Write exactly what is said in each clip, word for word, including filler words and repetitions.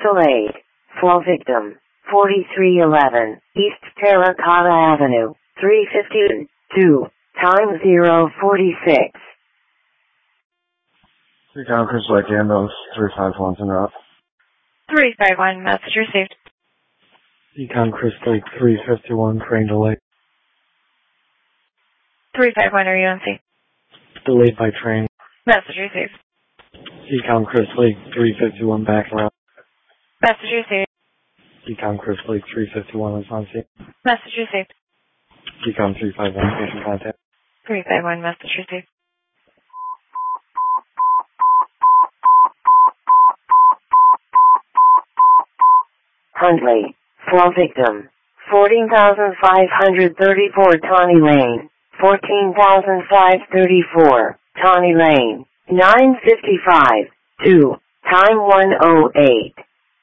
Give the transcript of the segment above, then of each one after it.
Crystal Lake, Flow Victim, forty-three eleven, East Terracotta Avenue, three fifty-two, time zero forty-six. Recon Crystal Lake ambulance, three five one's en route. three five one, message received. Econ Crystal Lake, three fifty-one, train delayed. three five one, are you on scene? Delayed by train. Message received. Econ Crystal Lake, three fifty-one, back route. Message received. Econ Crystal Lake, three fifty-one, is on scene. Message received. Econ three five one, patient contact. three five one, message received. Huntley, Flow Victim, fourteen thousand five hundred thirty-four Tawny Lane, fourteen thousand five hundred thirty-four, Tawny Lane, nine fifty-five, two, time one oh eight.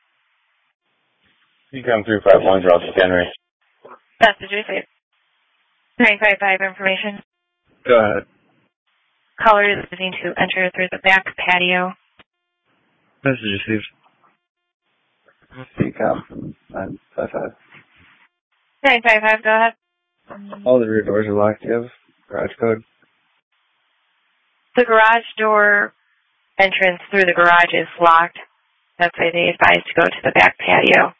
Econ three five one, draw to Henry. Message received. nine five five information. Go ahead. Caller is looking to enter through the back patio. Message received. Econ nine five five. nine five five, go ahead. All the rear doors are locked. Do you have garage code? The garage door entrance through the garage is locked. That's why they advised to go to the back patio.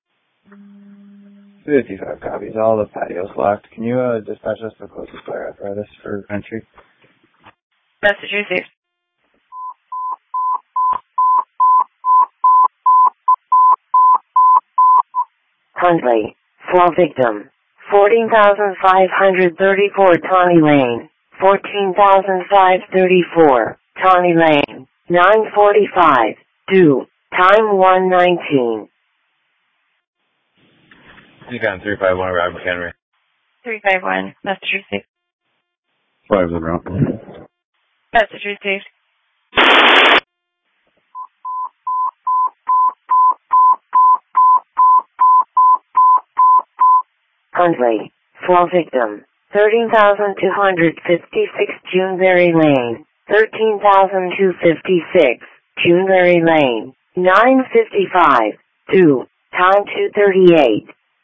fifty-five copies. All the patios locked. Can you uh, dispatch us the closest fire apparatus for entry? Message received. Huntley, Flow Victim, fourteen thousand five hundred thirty-four Tawny Lane, fourteen thousand five hundred thirty-four, Tawny Lane, nine forty-five, two, time one nineteen. Econ three five one, Robert Henry. three five one, message received. Five in route. Message received. Huntley, Flow Victim, thirteen thousand two hundred fifty-six Juneberry Lane, thirteen thousand two hundred fifty-six Juneberry Lane, nine fifty-five, two, time two thirty-eight.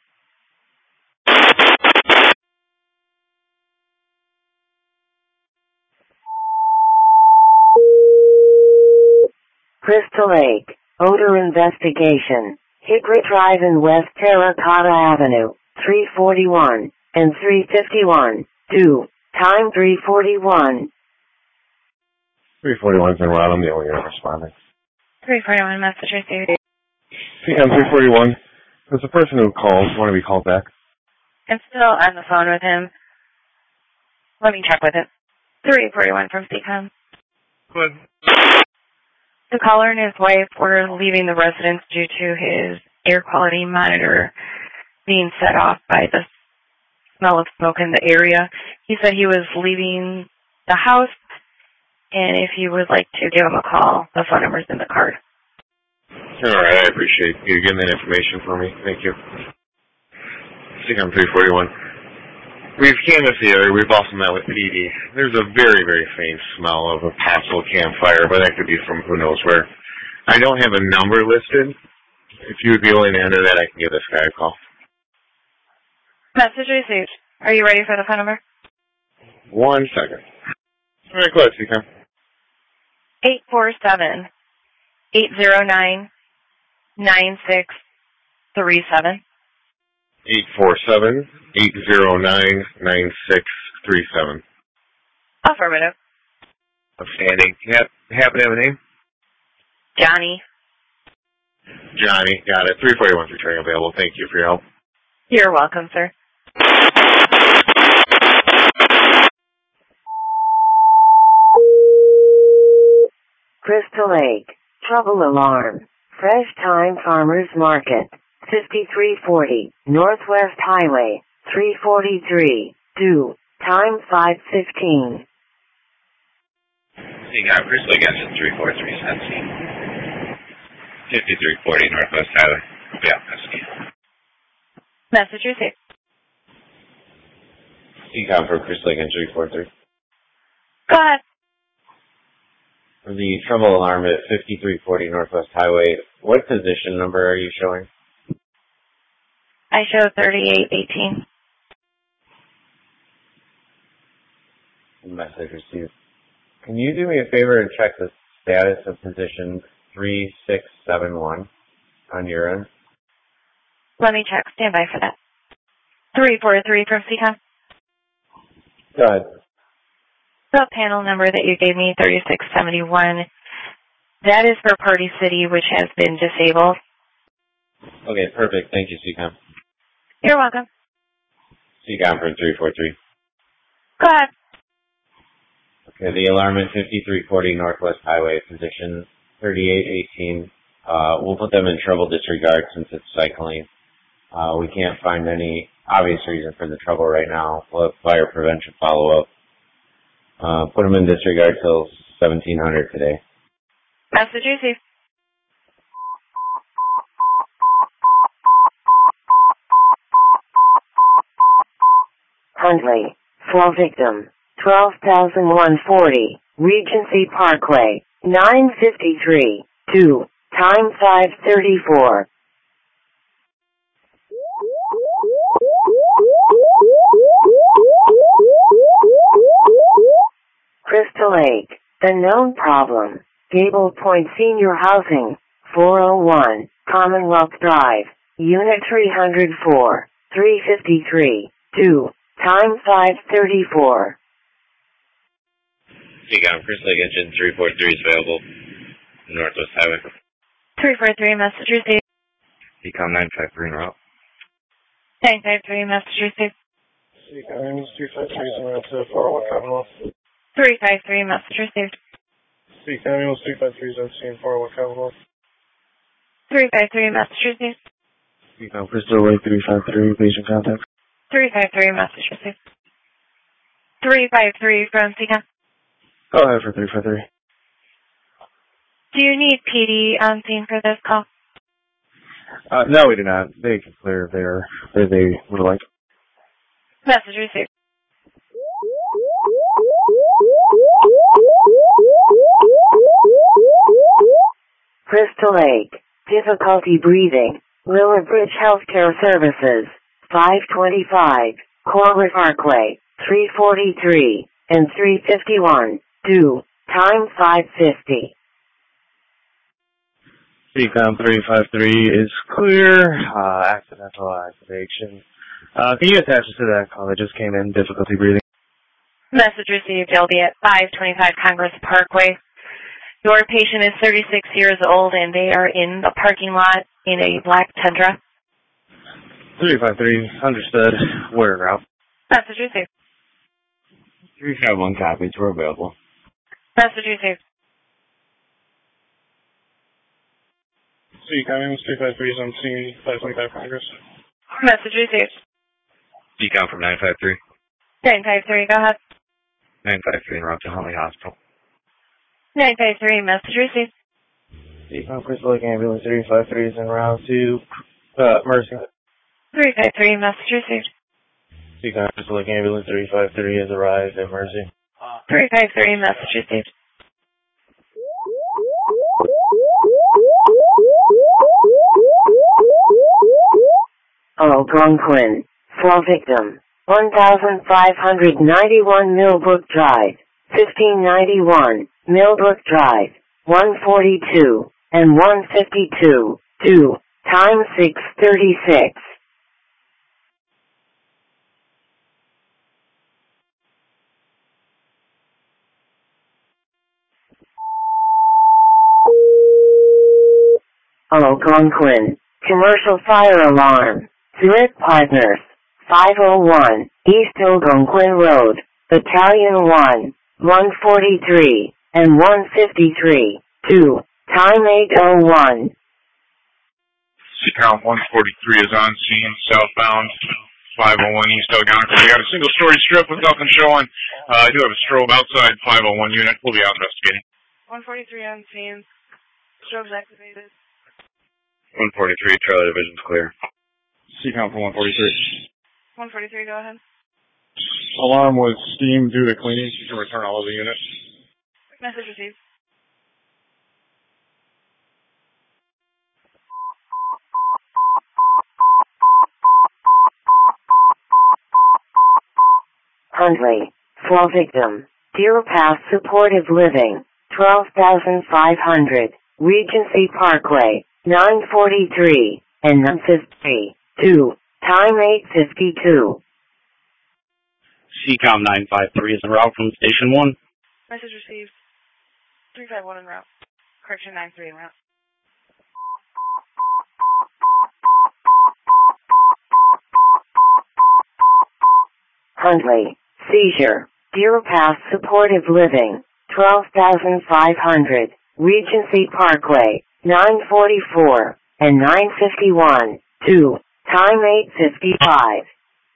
Crystal Lake, Odor Investigation, Hickory Drive in West Terracotta Avenue, three forty-one, and three fifty-one, two, time three forty-one. three forty-one's en route. I'm the only one responding. three forty-one, message received. Econ three forty-one. Does the person who called want to be called back? I'm still on the phone with him. Let me check with it. three forty-one from C COM. Good. The caller and his wife were leaving the residence due to his air quality monitor being set off by the smell of smoke in the area. He said he was leaving the house, and if you would like to give him a call, the phone number's in the card. All right, I appreciate you getting that information for me. Thank you. Econ three forty-one. We've canvassed the area. We've also met with P D. There's a very, very faint smell of a possible campfire, but that could be from who knows where. I don't have a number listed. If you would be willing to enter that, I can give this guy a call. Message received. Are you ready for the phone number? One second. All right, go ahead, Econ. eight four seven, eight zero nine, nine six three seven. eight four seven, eight zero nine, nine six three seven. Affirmative. Outstanding. Yep. Happen to have a name? Johnny. Johnny. Got it. three forty-one's returning available. Thank you for your help. You're welcome, sir. Crystal Lake, Trouble Alarm, Fresh Time Farmers Market, fifty-three forty, Northwest Highway, three forty-three, two, time five fifteen. You got Crystal Lake engine three four three, Sensi. fifty-three forty, Northwest Highway. Yeah, that's me. Message received. Econ for Crystal Lake engine three four three. Go ahead. The trouble alarm at fifty-three forty Northwest Highway, What position number are you showing? I show thirty-eight eighteen. Message received. Can you do me a favor and check the status of position three six seven one on your end? Let me check. Stand by for that. three four three from C COM. Go ahead. The panel number that you gave me, thirty-six seventy-one, that is for Party City, which has been disabled. Okay, perfect. Thank you, C COM. You're welcome. C COM from three four three. Go ahead. Okay, the alarm at fifty-three forty Northwest Highway, position thirty-eight eighteen. Uh, we'll put them in trouble disregard since it's cycling. Uh, we can't find any obvious reason for the trouble right now. We'll have fire prevention follow-up. Uh, put them in disregard till seventeen hundred today. Message received. Huntley, flow victim, twelve thousand one hundred forty, Regency Parkway, nine fifty-three, two, time five thirty-four. Crystal Lake, the known problem, Gable Point Senior Housing, four oh one, Commonwealth Drive, Unit three oh four, three fifty-three, two, time five thirty-four. C COM, Crystal Lake Engine three four three is available. Northwest Highway. three four three, message received. C COM nine five three en route. nine five three, message received. C COM two five three is around to four oh one Commonwealth. three five three, message received. C COM two five three is on scene four oh one Commonwealth. three five three, message received. C COM Crystal Lake three five three, patient contact. three five three, message received. three five three from C COM. Go ahead for three five three. Do you need P D on scene for this call? Uh, no, we do not. They can clear there where they would like. Message received. Crystal Lake, difficulty breathing, Willowbridge Healthcare Services, five twenty-five, Corliss Parkway, three forty-three, and three fifty-one, two, time five fifty. C COM three five three is clear. Uh, accidental activation. Uh, can you attach us to that call that just came in? Difficulty breathing. Message received. I'll be at five twenty-five Congress Parkway. Your patient is thirty-six years old and they are in the parking lot in a black Tundra. three five three, understood. Where route? Message received. three five one copies. We're available. Message received. C COM three five three is on scene five twenty-five Congress. Message received. C COM from nine five three. nine five three, go ahead. nine five three en route to Huntley Hospital. nine five three, message received. C COM Crystal Lake Ambulance three five three is en route to uh, Mercy. three five three, message received. C COM Crystal Lake Ambulance three five three has arrived at Mercy. three five three, message received. Algonquin, flow victim, one thousand five hundred ninety-one Millbrook Drive, fifteen ninety-one, Millbrook Drive, one forty-two, and one fifty-two, two, time six thirty-six. Algonquin, commercial fire alarm, Zurich Partners, five oh one, East Algonquin Road, Battalion one, one forty-three, and one fifty-three, two, time eight oh one. C COM one forty-three is on scene, southbound, five oh one East Algonquin. We got a single story strip with nothing showing. Uh, I do have a strobe outside, five oh one unit. We'll be out investigating. one forty-three on scene. Strobe's activated. one forty-three, trailer division's clear. C COM for one forty-three. one forty-three, go ahead. Alarm was steam due to cleaning. You can return all of the units. Message received. Hundley. Fall victim. Deer Path Supportive Living. twelve thousand five hundred. Regency Parkway. nine forty-three. And nine fifty-three. two. Time eight fifty-two. C COM nine five three is en route from Station one. Message received. three five one en route. Correction nine three en route. Hundley. Seizure. Deer Path Supportive Living. twelve thousand five hundred. Regency Parkway. nine forty-four. And nine fifty-one. two. Time eight fifty-five.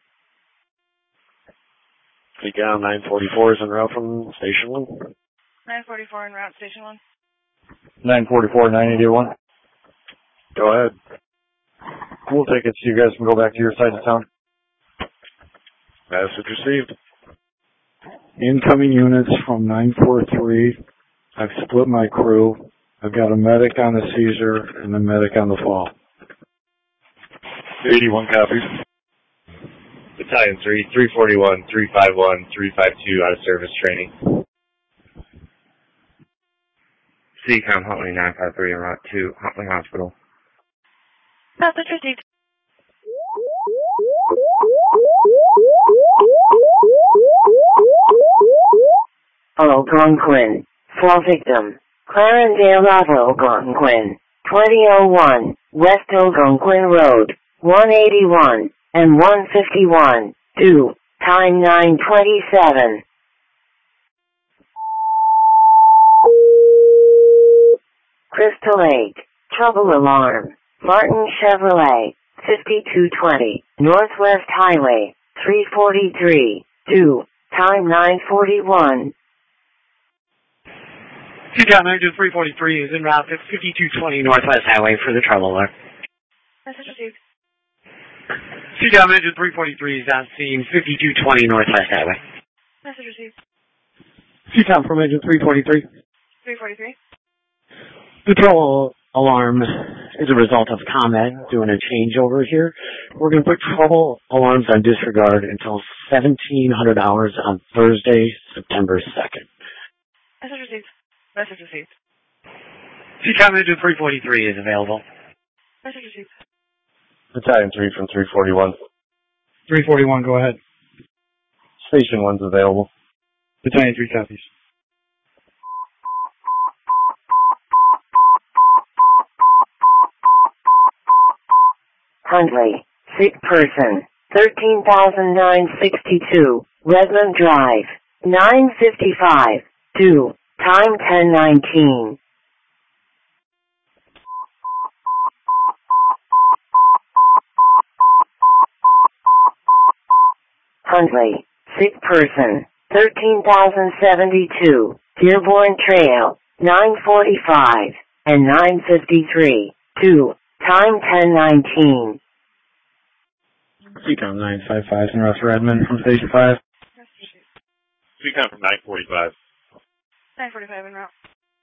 C COM nine forty-four is en route from Station one. nine forty-four en route, Station one. nine forty-four, nine eighty-one. Go ahead. We'll take it so you guys can go back to your side of town. Message received. Incoming units from nine four three. I've split my crew. I've got a medic on the seizure and a medic on the fall. eighty-one copies. Battalion three, three forty-one, three fifty-one, three fifty-two out of service training. C COM Huntley nine five three en route to Huntley Hospital. Message received. Algonquin. Fall victim. Clarendale of Algonquin. twenty oh one. West Algonquin Road. one eighty-one. And one fifty-one. two. Time nine twenty-seven. Crystal Lake. Trouble alarm. Martin Chevrolet. fifty-two twenty. Northwest Highway. three forty-three. two. Time nine forty-one. C COM Engine three forty-three is en route to fifty-two twenty Northwest Highway for the trouble alert. Message received. C COM Engine three forty-three is on scene fifty-two twenty Northwest Highway. Message received. C COM from Engine three forty-three. three forty-three. The trouble alarm is a result of combat doing a changeover here. We're going to put trouble alarms on disregard until seventeen hundred hours on Thursday, September second. Message received. Message received. C COM Engine three forty-three is available. Message received. Battalion three from three forty-one. three forty-one, go ahead. Station one's available. Battalion three copies. Hundley. Sick person. thirteen thousand nine hundred sixty-two. Redmond Drive. nine fifty-five. two. Time ten nineteen. Hundley. Sick person. thirteen thousand seventy-two. Dearborn Trail. nine forty-five. And nine fifty-three. two. Time ten nineteen. C COM nine five five and Russ Redmond from Station five. C COM from nine forty-five. nine forty-five en route.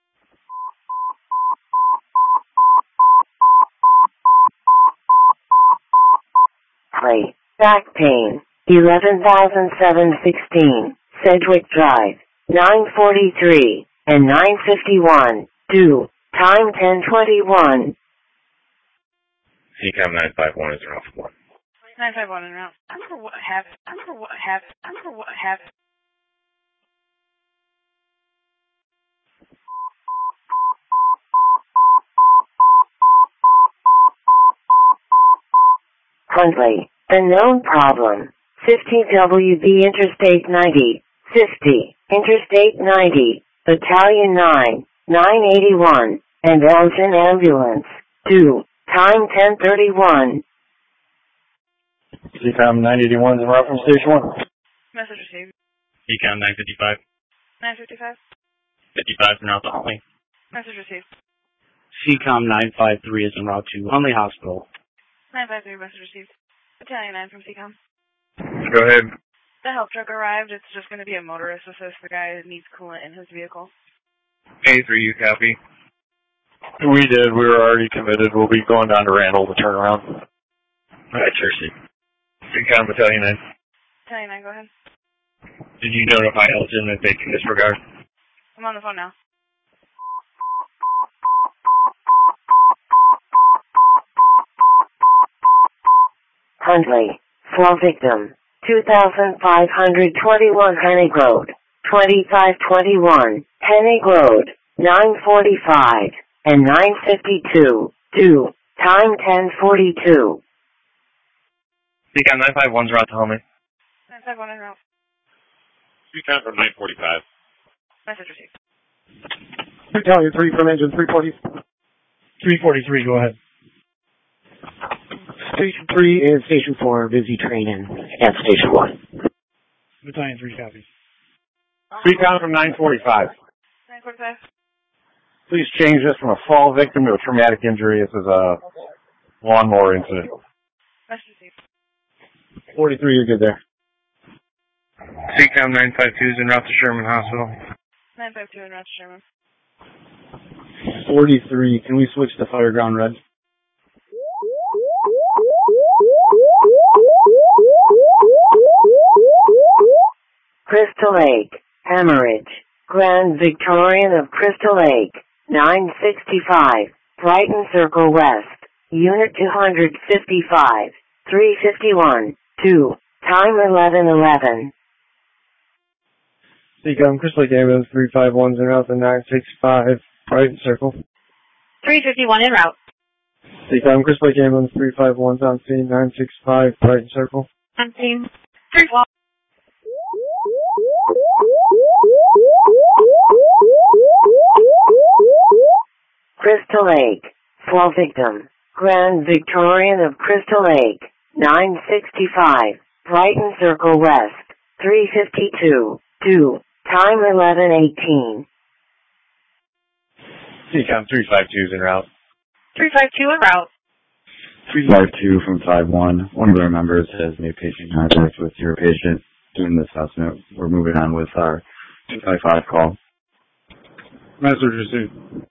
Play. Back pain. eleven thousand seven hundred sixteen. Sedgwick Drive. nine forty-three. And nine fifty-one. two. Time ten twenty-one. C COM nine five one is en route for one. nine five one en route. I'm for what happened. I'm for what happened. I'm for what happened. Hundley. A known problem. fifty W B Interstate ninety. fifty. Interstate ninety. Battalion nine. nine eighty-one. And Elgin Ambulance. two. Time ten thirty-one. C COM nine eighty-one is en route from Station one. Message received. C COM nine fifty-five. nine fifty-five. fifty-five en route to Huntley. Message received. C COM nine five three is en route to Huntley Hospital. nine five three, message received. Battalion nine from C COM. Go ahead. The help truck arrived. It's just going to be a motorist assist. The guy needs coolant in his vehicle. A three, you copy? We did. We were already committed. We'll be going down to Randall to turn around. Alright, Jersey. C COM Battalion nine. Battalion nine, go ahead. Did you notify Elton that they can disregard? I'm on the phone now. Huntley, fall victim, two thousand five hundred twenty-one Hennig Road, twenty-five twenty-one, Hennig Road, nine forty-five, and nine fifty-two, due, time ten forty-two. Seacom nine five one's route to Homie. nine five one en route. Seacom from nine forty-five. Message received. Battalion three from engine three forty. three forty-three, go ahead. Station three is Station four, busy training at Station one. Battalion three copies. Seacom from nine forty-five. nine forty-five. Please change this from a fall victim to a traumatic injury. This is a lawnmower incident. Message received. forty-three, you're good there. Seacom nine five two is en route to Sherman Hospital. nine five two en route to Sherman. forty-three, can we switch to Fireground Red? Crystal Lake, hemorrhage, Grand Victorian of Crystal Lake, nine sixty-five, Brighton Circle West, Unit two fifty-five, three fifty-one, two, time eleven eleven. Seacom Crystal Lake Ambulance three five one's en route to nine sixty-five, Brighton Circle. three fifty-one en route. Seacom Crystal Lake Ambulance three five one's on scene, nine sixty-five, Brighton Circle. On scene. three one. Crystal Lake, fall victim, Grand Victorian of Crystal Lake, nine sixty-five, Brighton Circle West, three fifty-two, due, time eleven eighteen. Seacom three five two is en route. three five two en route. three five two from five one. One of our members has made patient contact with your patient doing the assessment. We're moving on with our two five five call. Message received.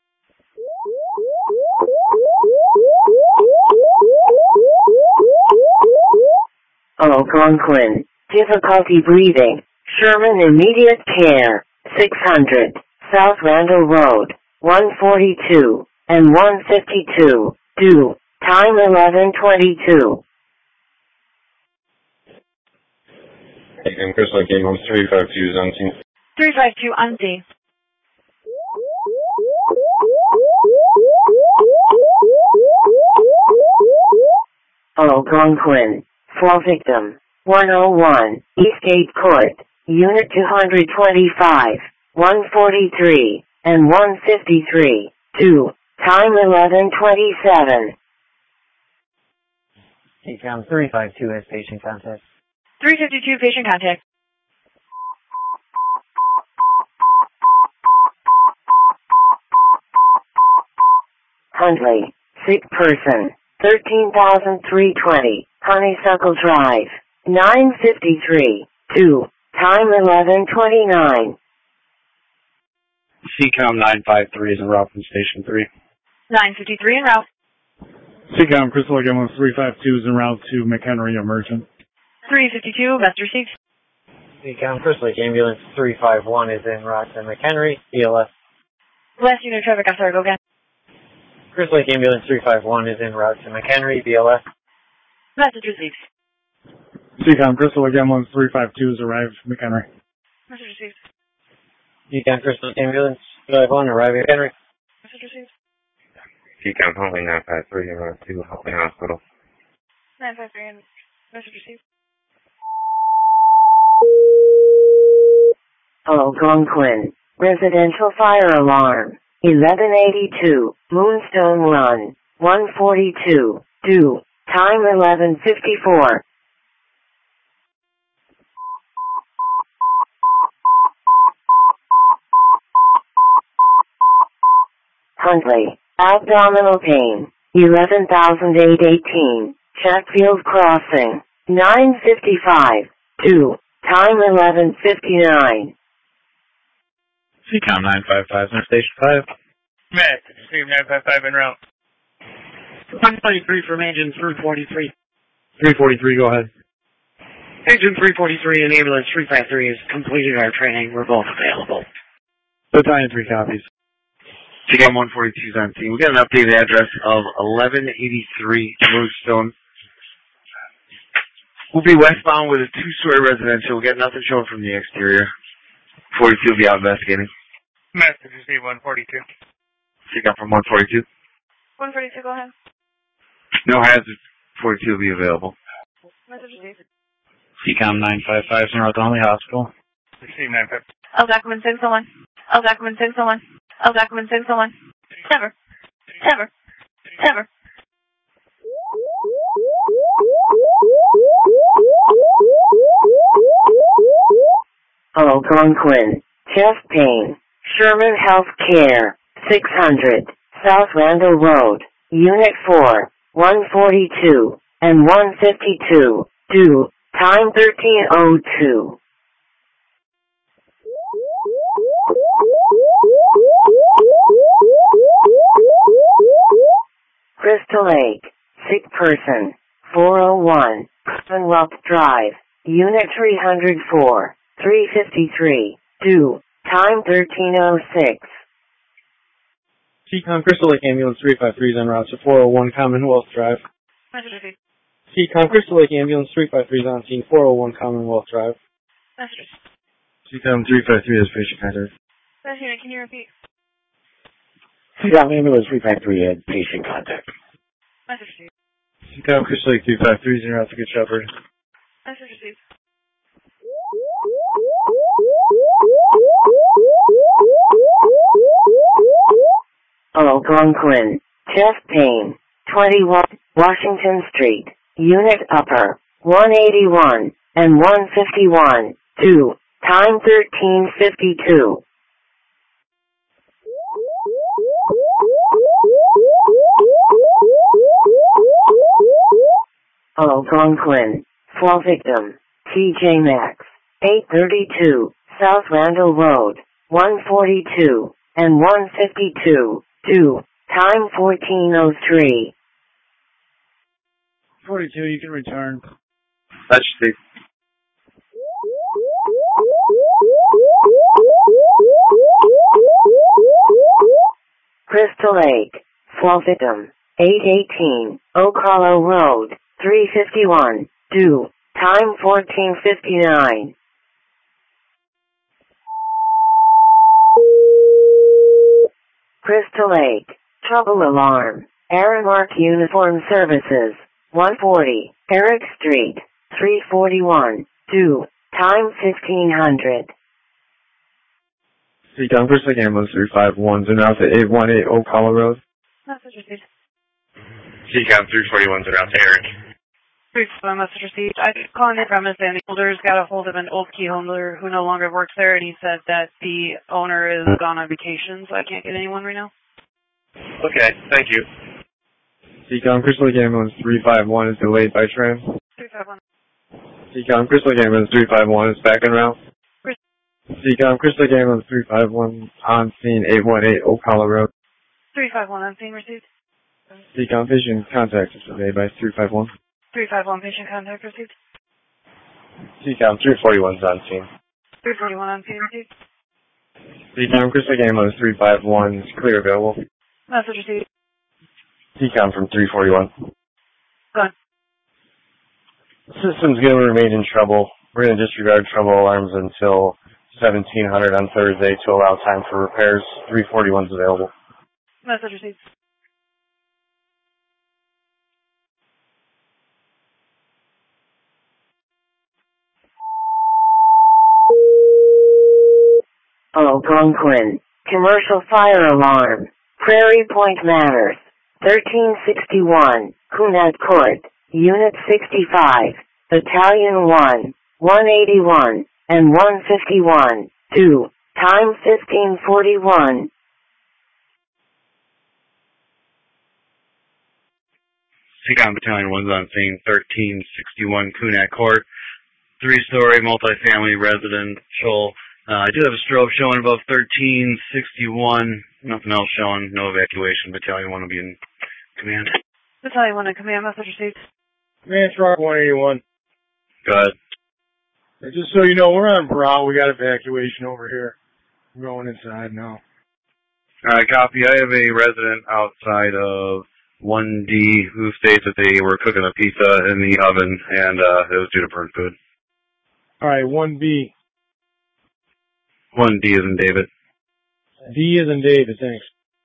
Algonquin, difficulty breathing, Sherman immediate care, six hundred, South Randall Road, one forty-two, and one fifty-two, due, time eleven twenty-two. And Crystal Lake Ambulance three five two is on scene. three five two on scene. Algonquin, fall victim, one oh one, Eastgate Court, Unit two twenty-five, one forty-three, and one fifty-three, due, time eleven twenty-seven. Seacom three five two has patient contact. three fifty-two patient contact. Huntley, sick person, thirteen thousand three hundred twenty, Honeysuckle Drive, nine fifty-three, two, time eleven twenty-nine. Seacom nine five three is en route from Station three. nine fifty-three en route. Seacom Crystal Lake Ambulance three five two is en route to McHenry Emergent. three fifty-two, message received. Seacom Crystal Lake Ambulance three five one is en route to McHenry, B L S. Last unit traffic, I'm sorry, go again. Crystal Lake Ambulance three five one is en route to McHenry, B L S. Message received. Seacom Crystal Lake Ambulance three five two has arrived at McHenry. Message received. Seacom Crystal Lake Ambulance three five one arriving at McHenry. Message received. Seacom Homie nine five three en route to Homie Hospital. nine five three and message received. Algonquin, residential fire alarm, eleven eighty-two, Moonstone Run, one forty-two, due, time eleven fifty-four. Huntley, abdominal pain, eleven thousand eight hundred eighteen, Chatfield Crossing, nine fifty-five, due, time eleven fifty-nine. Seacom nine five five, near Station five. Matt, Seacom nine five five en route. one forty-three from engine three forty-three. three forty-three, go ahead. Agent three forty-three and Ambulance three five three has completed our training. We're both available. Battalion three copies. C C A M one forty-two is on scene. We got an updated address of eleven eighty-three Moonstone. We'll be westbound with a two-story residential. We got nothing showing from the exterior. forty-two will be out investigating. Message received one forty-two. C C A M from one forty-two. one forty-two, go ahead. No hazard. forty-two will be available. Message received. C C A M nine five five, North Only Hospital. Received nine five. I'll document send someone. I'll document send someone. I'll document send someone. Never. Never. Never. Hello, Algonquin. Chest pain. Sherman Health Care. six hundred. South Randall Road. Unit four. one forty-two. And one fifty-two. Due. Time thirteen oh two. Crystal Lake. Sick person. four oh one. Commonwealth Drive. Unit three oh four. three fifty-three. Due. Time thirteen oh six. C COM Crystal Lake Ambulance three five three is en route to four oh one Commonwealth Drive. Message received. C COM Crystal Lake Ambulance three five three is on scene four oh one Commonwealth Drive. Message received. C COM three five three is patient contact. Message unit, can you repeat? C C A M Ambulance three five three had patient contact. Message received. C COM Crystal Lake three five three is en route to Good Shepherd. Message received. Hello, Algonquin. Chest pain. twenty-one. Washington Street. Unit Upper. one eighty-one. And one fifty-one. Due. Time thirteen fifty-two. Hello, Algonquin. Fall victim. T J Maxx. eight thirty-two. South Randall Road. one forty-two. And one fifty-two. Due. Time fourteen oh three. forty-two, you can return. That's the Crystal Lake. Fall victim. eight eighteen. Oak Hollow Road. three fifty-one. Due. Time fourteen fifty-nine. Crystal Lake. Trouble alarm. Aramark Uniform Services. one forty. Eric Street. three forty-one. Due. Time fifteen hundred. C COM Crystal Lake Ambulance three five one is en route to eight one eight Oak Hollow Road. Message received. C C A M three forty-one is around to Eric. Brief message received. I was calling the premise and the holders got a hold of an old key holder who no longer works there, and he said that the owner is gone on vacation, so I can't get anyone right now. Okay, thank you. C COM Crystal Lake Ambulance three five one is delayed by train. three five one. C COM Crystal Lake Ambulance three five one is back en route. C COM Crystal Lake Ambulance three five one on scene eight one eight Oak Hollow Road. three five one on scene received. C COM patient contact is delayed by three five one. three five one patient contact received. C COM three forty-one is on scene. three forty-one on scene received. C COM Crystal Lake Ambulance three five one is clear available. Message received. C COM from three forty-one. Go on. System's going to remain in trouble. We're going to disregard trouble alarms until seventeen hundred on Thursday to allow time for repairs. three forty-one is available. Message received. Hello, Algonquin. Commercial fire alarm. Prairie Point Manors. thirteen sixty-one. Cunard Court. Unit sixty-five. Battalion one. one eighty-one. And one fifty-one. Due. Time fifteen forty-one. C COM Battalion one's on scene thirteen sixty-one Cunard Court. Three-story multifamily residential. Uh, I do have a strobe showing above thirteen sixty-one. Nothing else showing. No evacuation. Battalion one will be in command. Battalion one in command. Message received. Ranch Rock one eighty-one. Go ahead. Just so you know, we're on Brow. We got evacuation over here. We're going inside now. Alright, copy. I have a resident outside of one D who states that they were cooking a pizza in the oven and uh, it was due to burnt food. Alright, one B. one D is in David. D is in David, thanks.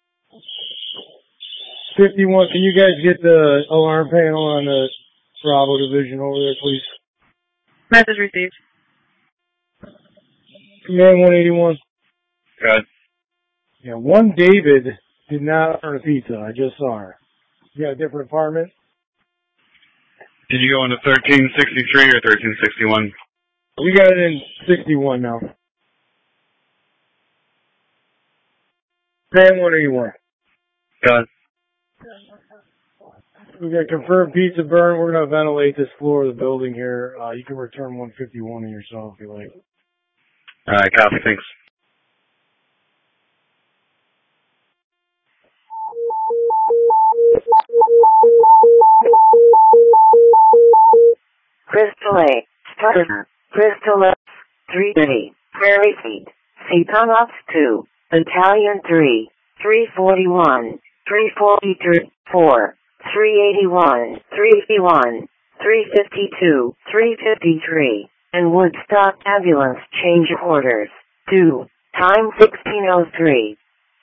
fifty-one, can you guys get the alarm panel on the Bravo division over there, please? Message received. Command one eighty-one. Good. Yeah, one David did not order a pizza. I just saw her. You got a different apartment? Did you go into thirteen sixty-three or thirteen sixty-one? We got it in sixty-one now. Command one eighty-one. Good. We got confirmed pizza burn. We're going to ventilate this floor of the building here. Uh, you can return one fifty-one in yourself if you like. Alright, copy. Thanks. Crystal Lake, Starter, Crystal Lake, three thirty, Prairie Feet, Seton Ops two, Battalion three, three forty-one, three forty-three, four, three eighty-one, three eighty-one, three fifty-two, three fifty-three, and Woodstock Ambulance change orders, two, time sixteen oh three.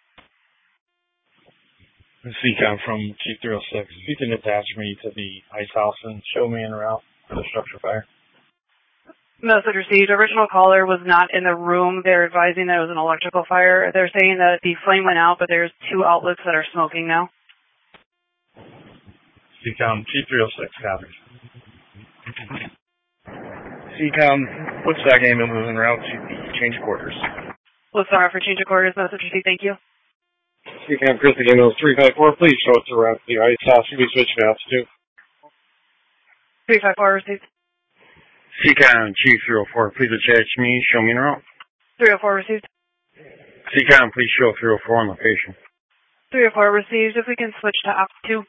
C COM from Chief three oh six. If you can attach me to the ice house and show me en route for the structure fire. Message received. Original caller was not in the room. They're advising that it was an electrical fire. They're saying that the flame went out, but there's two outlets that are smoking now. C COM, Chief three oh six, copy. C COM, Woodstock Ambulance en route to the change quarters. Woodstock for change of quarters. Message received. Thank you. C COM, Crystal Ambulance three five four, please show us around the ice house. Should be switching out to. three five four received. C COM, Chief three oh four, please attach me, show me en route. three oh four received. C COM, please show three oh four on location. three oh four received. If we can switch to Ops two.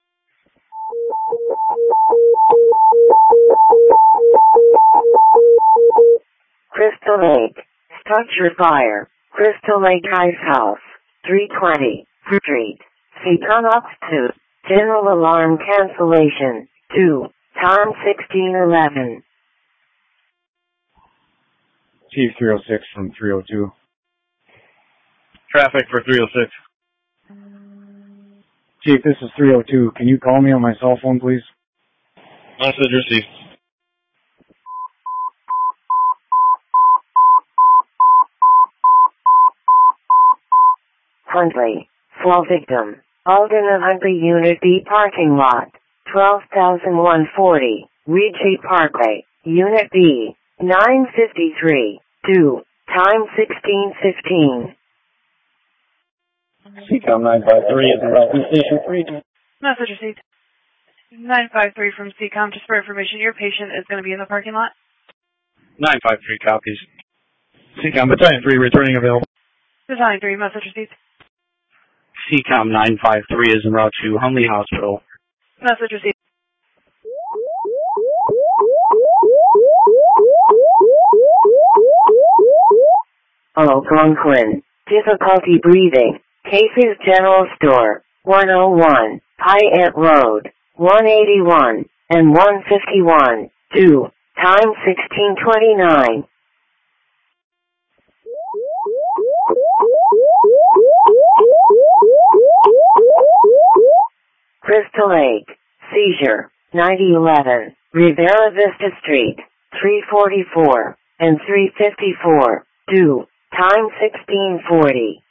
Crystal Lake, structure fire, Crystal Lake Ice House, three twenty, Street, Seton Ops two, general alarm cancellation, two, time sixteen eleven. Chief three oh six from three oh two. Traffic for three oh six. Chief, this is three oh two. Can you call me on my cell phone, please? Message received. Huntley, fall victim, Alden of Huntley Unit B parking lot, twelve thousand one hundred forty, Ridgely Parkway, Unit B, nine fifty-three, two, time sixteen fifteen. C COM nine five three is in Station three. Message received. nine five three from C COM. Just for information, your patient is going to be in the parking lot. nine five three copies. C COM, Battalion three returning available. Battalion three, message received. C COM nine five three is en route to Huntley Hospital. Message received. Algonquin, difficulty breathing, Casey's General Store, one oh one, Hyatt Road, one eighty-one, and one fifty-one, two, time sixteen twenty-nine. Crystal Lake, seizure, ninety eleven, Rivera Vista Street, three forty-four, and three fifty-four, two, time sixteen forty.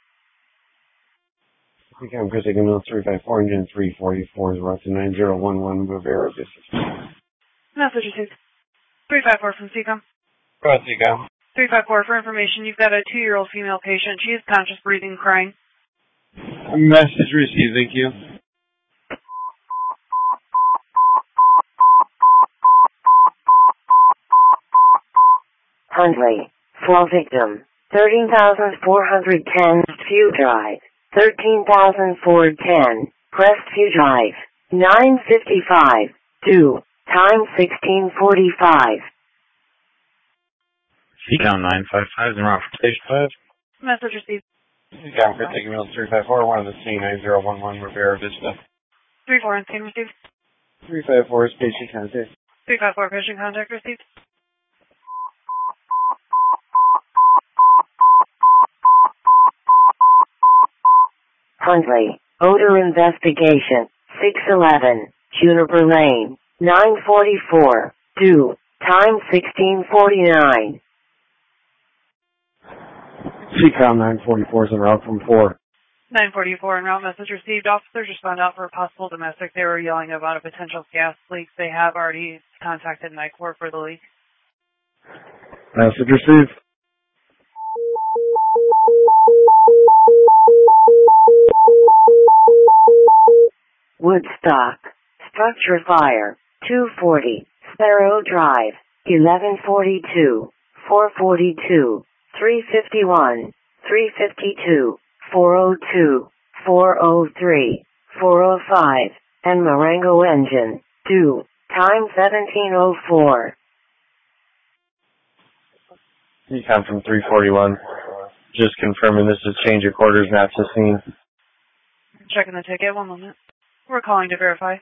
C COM, Crystal Ambulance three five four, engine three forty-four is route to nine zero one one, Rivera Vista. Message received. three five four from C COM. Go ahead, C COM. three five four, for information, you've got a two-year-old female patient. She is conscious, breathing, crying. Message received, thank you. Huntley, fall victim, thirteen thousand four hundred ten View Drive, thirteen thousand four hundred ten Crestview Drive, nine fifty-five, two, time sixteen forty-five. C-Count nine five five is en route from Station five. Message received. C-Count for taking Mills three five four, one of the C nine zero one one repair Vista. three four on scene received. three five four is patient contact. three five four patient contact received. Huntley, odor investigation, six eleven, Juniper Lane, nine forty-four, due, time sixteen forty-nine. C-Com nine forty-four is en route from four. nine forty-four en route, message received. Officers respond out for a possible domestic. They were yelling about a potential gas leak. They have already contacted NICOR for the leak. Message received. Woodstock, structure fire, two forty, Sparrow Drive, eleven forty-two, four forty-two, three fifty-one, three fifty-two, four oh two, four oh three, four oh five, and Marengo engine, due, time seventeen oh four. C-Com from three forty-one. Just confirming this is change of quarters, not to scene. Checking the ticket, one moment. We're calling to verify.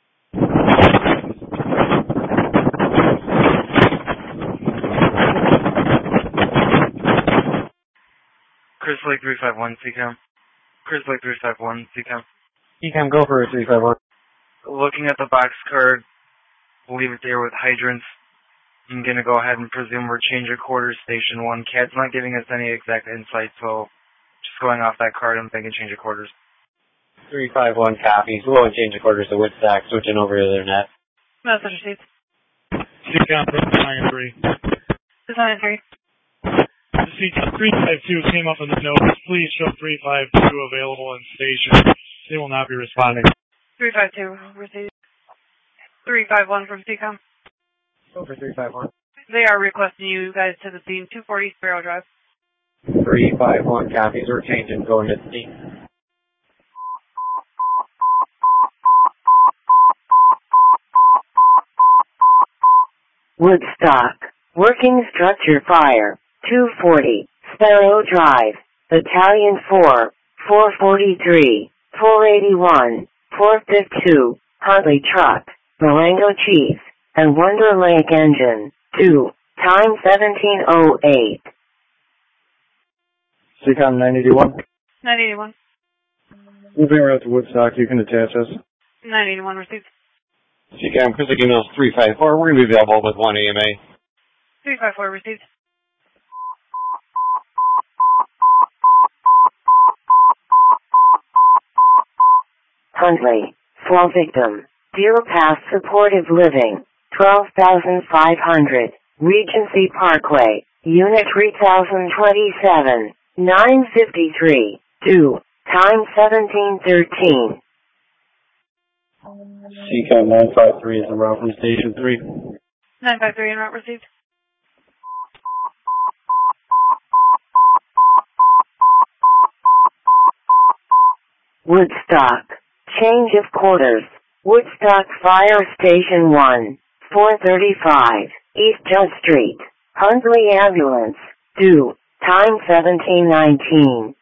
Chris Lake three five one, C-Com. Chris Lake three five one, C-Com. C-Com, go for a three five one. Looking at the box card, leave it there with hydrants. I'm going to go ahead and presume we're change of quarters, station one. C A D's not giving us any exact insight, so just going off that card, I'm thinking change of quarters. three five one copies. We'll go and change the quarters to Woodstock, switching over to their net. Message received. C-Com from Design three. Design three. C-Com three five two came up in the notes. Please show three five two available in station. They will not be responding. three five two received. three five one from C-Com. Over three five one. They are requesting you guys to the scene, two forty Sparrow Drive. three five one copies. We're changing, going to the scene. Woodstock, working structure fire, two forty, Sparrow Drive, Battalion four, four forty-three, four eighty-one, four fifty-two, Huntley Truck, Marengo Chief, and Wonder Lake engine, two, time seventeen oh eight. C-Com nine eighty-one. nine eighty-one. Moving around to Woodstock, you can attach us. nine eighty-one received. C-Com, Chris Mills three five four. We're going to be available with one A M A. three five four received. Huntley, fall victim, Deer Pass Supportive Living, twelve thousand five hundred, Regency Parkway, Unit three thousand twenty-seven, nine fifty-three, due, time seventeen thirteen. C-Com nine five three is en route from Station three. nine five three en route received. Woodstock, change of quarters, Woodstock Fire Station one, four thirty-five, East Judd Street, Huntley Ambulance, due, time seventeen nineteen.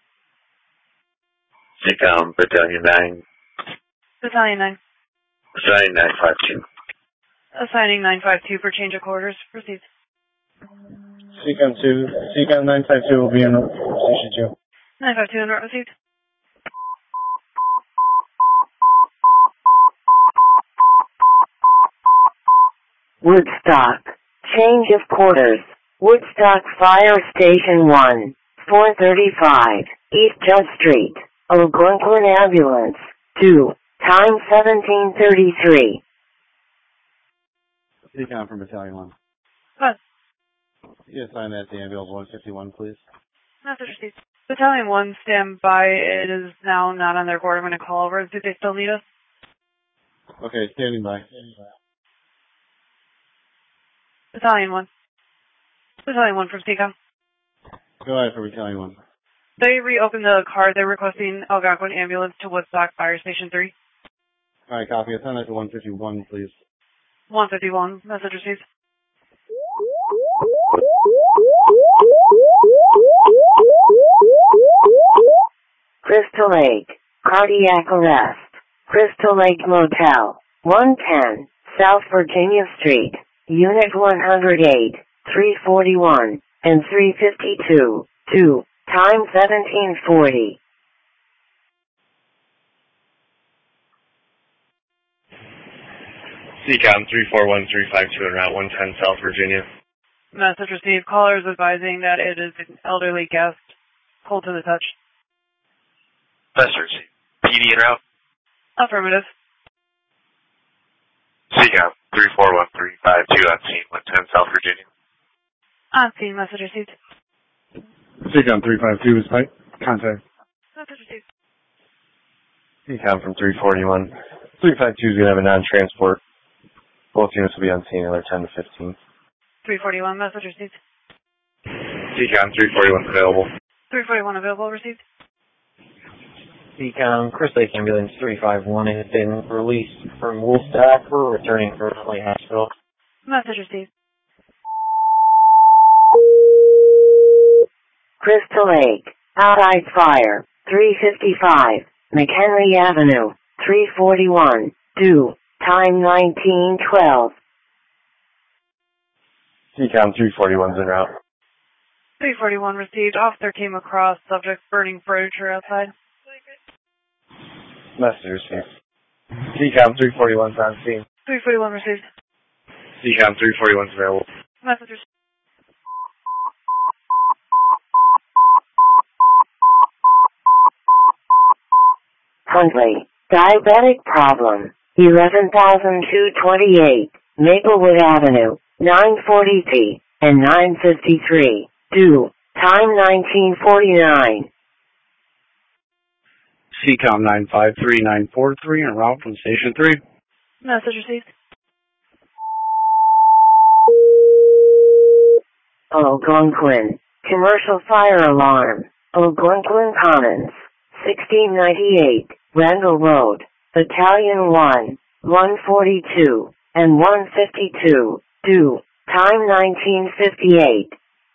C-Com, Battalion nine. Battalion nine. Battalion nine five two. Assigning nine five two for change of quarters. Proceed. C-Com two. C-Com nine five two will be in Station two. nine five two en route received. Woodstock, change of quarters, Woodstock Fire Station one, four thirty-five, East Judd Street, Algonquin Ambulance, two, time seventeen thirty-three. C-Com from Battalion one. What? You assign that to ambulance one fifty-one, please. Message received. Battalion one, stand by. It is now not on their board. I'm going to call over. Do they still need us? Okay, standing by. Standing by. Battalion one. Battalion one from C-Com. Go ahead for Battalion one. They reopened the card. They're requesting Algonquin Ambulance to Woodstock Fire Station three. Alright, copy. Assign that to one fifty-one, please. one fifty-one. Message received. Crystal Lake, cardiac arrest. Crystal Lake Motel, one ten, South Virginia Street, Unit one oh eight, three forty-one, and three fifty-two, two, time seventeen forty. C COM three four one three five two en route one ten South Virginia. Message received. Caller is advising that it is an elderly guest. Cold to the touch. Message received. P D en route. Affirmative. C COM three four one three five two on scene one ten South Virginia. On scene. Message received. C COM three five two is tight. Contact. Message received. C COM from three forty-one. three five two is going to have a non-transport. Both units will be on scene another ten to fifteen. three forty-one. Message received. C COM three forty-one available. three forty-one available. Received. C COM, Crystal Lake Ambulance three five one has been released from Woolstack. We're returning from Huntley Hospital. Message received. Crystal Lake, outside fire, three fifty-five, McHenry Avenue, three forty-one, due, time nineteen twelve. C COM three forty-one's en route. three forty-one received. Officer came across subject burning furniture outside. Message received. C COM three forty-one's on scene. three forty-one received. C COM three forty-one's available. Message received. Huntley, diabetic problem, eleven thousand two hundred twenty-eight, Maplewood Avenue, nine forty P and nine fifty-three, due, time nineteen forty-nine. C COM nine five three nine four three en route from Station three. Message received. Algonquin, commercial fire alarm, Algonquin Commons, sixteen ninety-eight, Randall Road, Battalion one, one forty-two, and one fifty-two, due, time nineteen fifty-eight.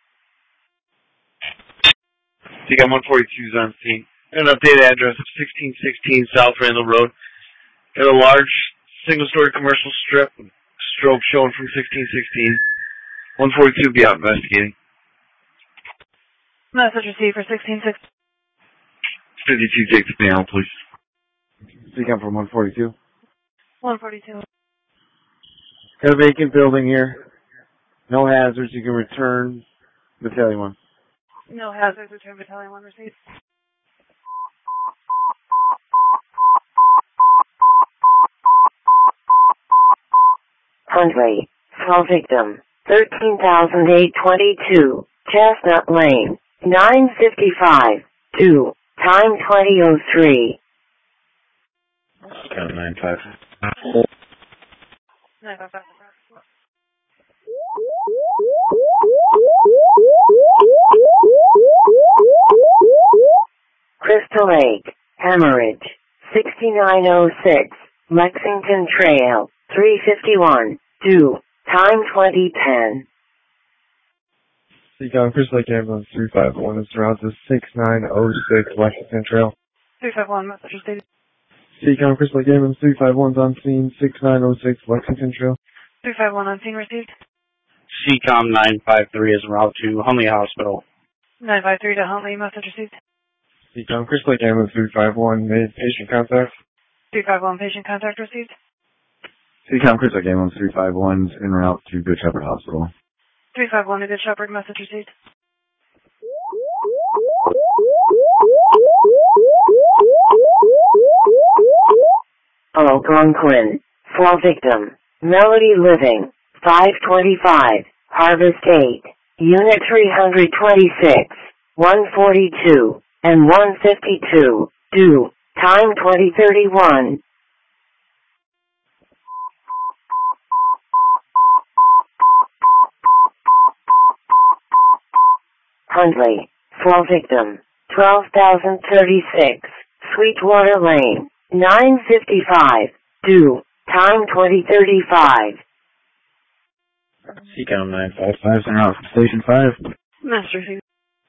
C COM one forty-two is on scene. An updated address of sixteen sixteen South Randall Road. Got a large single-story commercial strip, strobe showing from sixteen sixteen. one forty-two be out investigating. Message received for sixteen sixteen. fifty-two take the down, please. C COM from one forty-two. one forty-two. Got a vacant building here. No hazards. You can return Battalion one. No hazards. Return Battalion one received. Huntley, fall victim, thirteen thousand eight hundred twenty-two, Chestnut Lane, nine fifty-five, due, time twenty oh three. C COM nine five. nine five five. Crystal Lake, hemorrhage, sixty-nine oh six, Lexington Trail, three fifty-one, due, time twenty ten. C COM, Crystal Lake Ambulance three five one is around to sixty-nine oh six Lexington Trail. three five one, message received. C COM, Crystal Lake Ambulance three five one's on scene, sixty-nine oh six Lexington Trail. three five one on scene received. C COM nine five three is en route to Huntley Hospital. nine five three to Huntley, message received. C COM, Crystal Lake Ambulance three five one made patient contact. three five one patient contact received. C COM, Crystal Lake Ambulance three five one's en route to Good Shepherd Hospital. three five one to Good Shepherd, message received. Algonquin, fall victim, Melody Living, five twenty-five, Harvest eight, Unit three twenty-six, one forty-two, and one fifty-two, due, time twenty thirty-one. Huntley, fall victim, twelve thousand thirty-six, Sweetwater Lane, nine fifty-five, due, time twenty thirty-five. C COM nine five five en route from Station five. Master Chief.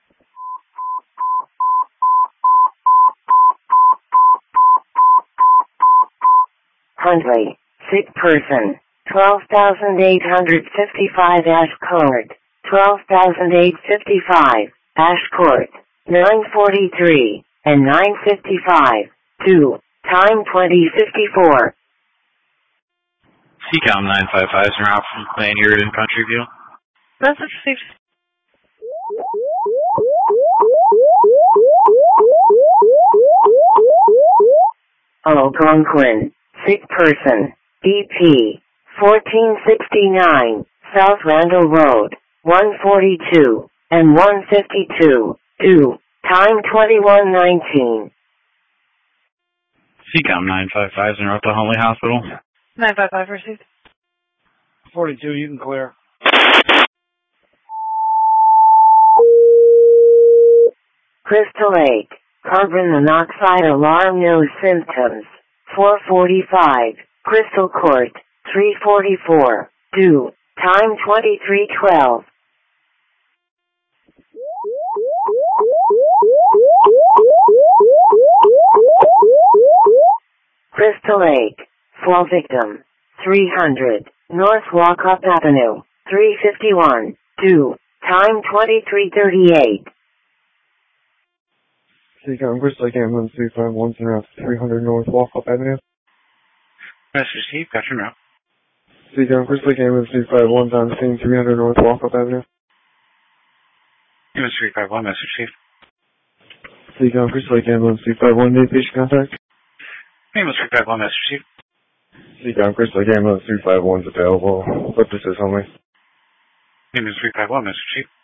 Huntley, sick person, twelve thousand eight hundred fifty-five Ash Court, twelve thousand eight hundred fifty-five, Ash Court, nine forty-three, and nine fifty-five, two, time twenty fifty-four. C COM nine five five is around from Plan Uridan Country View. Message received. Algonquin, sick person, B P, fourteen sixty-nine, South Randall Road, one forty-two, and one fifty-two, two, time twenty-one nineteen. C COM nine five five is around the Huntley Hospital. nine five five received. forty-two, you can clear. Crystal Lake, carbon monoxide alarm, no symptoms, four forty-five, Crystal Court, three forty-four, two, time twenty-three twelve. Crystal Lake, fall victim, three hundred, North Walkup Avenue, three fifty-one, two, time twenty-three thirty-eight. C COM Crystal Lake Ambulance three five one, center out three hundred North Walkup Avenue. Message Steve, got your now. C COM Crystal Lake Ambulance three five one, on scene three hundred North Walkup Avenue. Ambulance three five one, message Steve. C COM Crystal Lake Ambulance three five one, need patient contact. Ambulance three five one, message Steve. C COM Crystal Lake Ambulance three five one is available. Purposes only. Ambulance three five one, message Steve.